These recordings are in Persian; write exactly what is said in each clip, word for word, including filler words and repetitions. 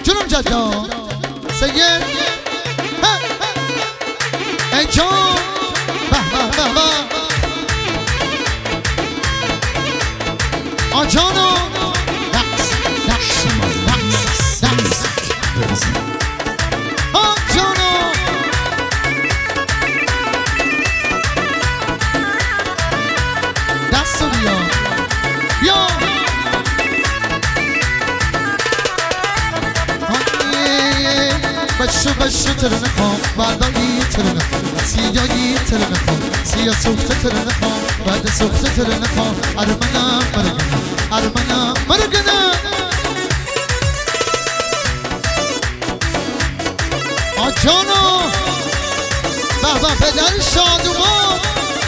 جنوب جدا سید ای جان به به به به آجانو دست دست دست دست آجانو دستو بیا بیا بشو بشو تر نخوام بردایی تر نخوام سیایی تر نخوام سیا سوخته تر نخوام بعد سوخته تر نخوام ارمنا مرگنا ارمنا مرگنا آجانو بابا پدر شادومان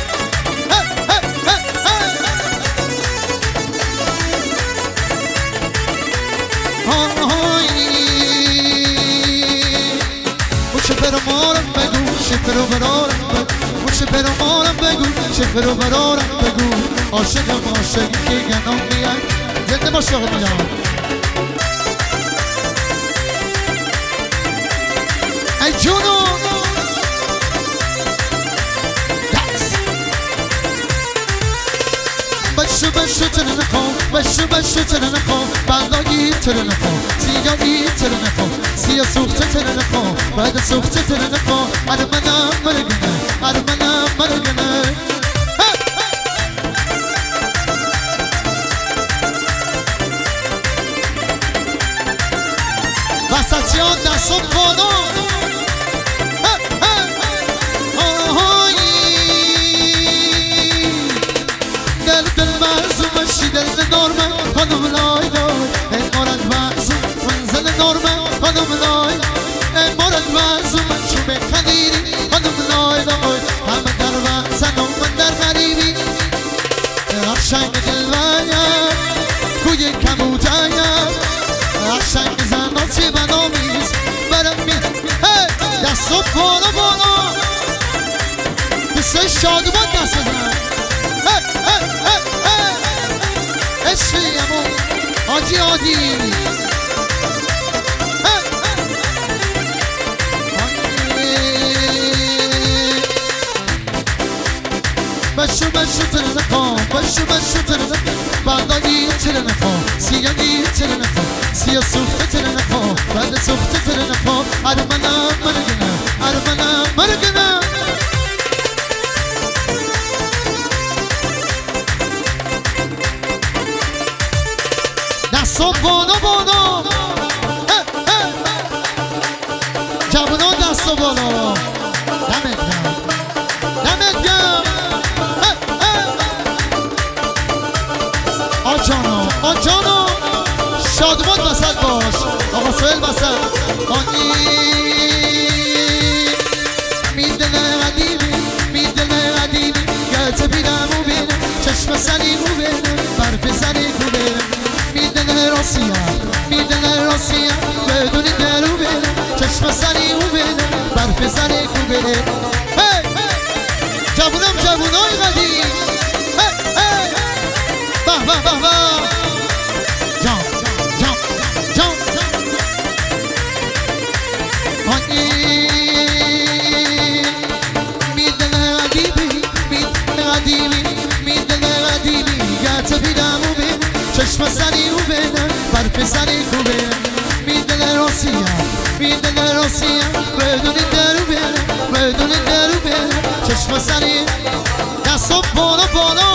برامارم بگو شفر و برارم بگو شفر و مارم بگو شفر و برارم بگو عاشقم عاشقی که گنام میاد زنده باشه آقا میاد ای جونو بشو بشو تر نخوام بشو بشو تر نخوام بردایی تر نخوام سیایی تر نخوام سیا سوخته تر نخوام بعد سوخته تر نخوام ارمنا مرگنه ارمنا مرگنه وسطیان دست و بالا خانم لای لای امارت وزم منزل نورمه خانم لای امارت وزم من شو بخلیری خانم لای لای همه در وزن و من در غریبی قشنگ دلویم کوی کموتیم قشنگ زنان چه بنامیز برم می دست و بالا بالا دوسته شادوان دست زن عشقیمون آجی آجی بشو بشو تر نخوام بشو بشو تر نخوام بردایی تر نخوام سیایی تر نخوام سیا سوخته تر نخوام بعد سوخته تر نخوام ارمنا مرگنه ارمنا مرگنه دستو بالا بالا جوانان دستو بالا دمت گرم دمت گرم آجانو آجانو شادمان بسد باش آقا سویل بسد آنی میدل قدیمی میدل قدیمی گرچه بیدم و بینم چشم سری و بینم برف سری و بینم میدل راسیه میدل راسیه بدونی درو بینم چشم سری و بینم برف سری و بینم جوونم جوونای قدیم به به به به جان جان جان میدل قدیمی میدل قدیمی میدل قدیمی گرچه بیدم و بینم چشم سری و بینم برف سری و بینم میدل راسیه میدل راسیه بدونی درو بینم بدونی درو بینم چشم سری دست و بالا بالا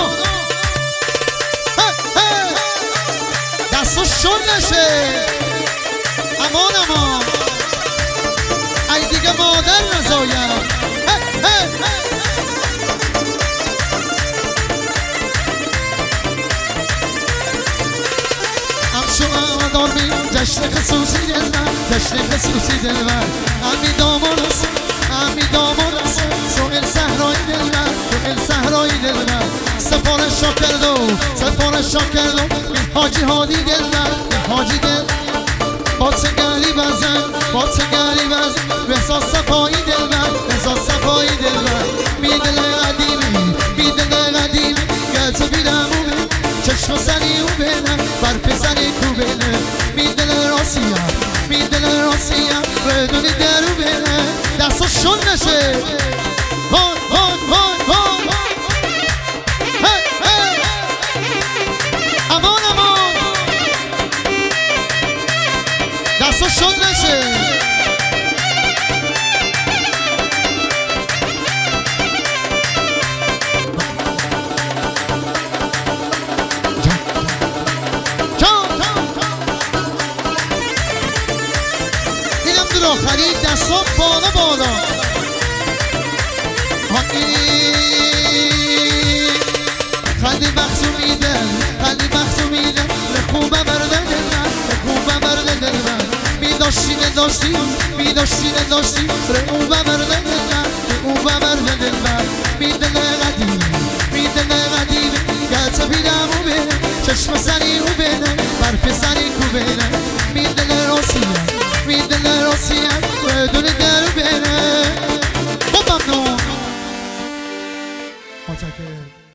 دست و شل نشه امان امان ای دیگه مادر نزایم دار بی جشن خصوصی دلبر جشن خصوصی دلبر امی دامان هست امی دامان هست سوئل صحرای دلبر سوئل صحرای دلبر سفارش را کردو سفارش را کردو به حاجی هادی دلبر به حاجی دل با چه گری بزن با چه گری بزن بحساس صفایی دلبر بحساس صفایی دلبر میدل قدیمی میدل قدیمی گرچه بیدم و چشم سری و بینم برف سری کو بینم میدل راسیه می دل راستیم بدون درو بره دستا شل بشه وای وای وای وای امان امان دستا شل بشه آخری دستا بالا بالا خلی بخصو میدن خلی بخصو میدن خوبه برده دلم خوبه برده دلم می داشتی نداشتی می داشتی نداشتی خوبه برده دلم خوبه برده دلم می دل قدیم می دل قدیم گرچه بیرم و بینه چشم سری و بینه برف سری کو بینه می دل راسیم می دل راسیم بدون در بینه خب ممنون متشکرم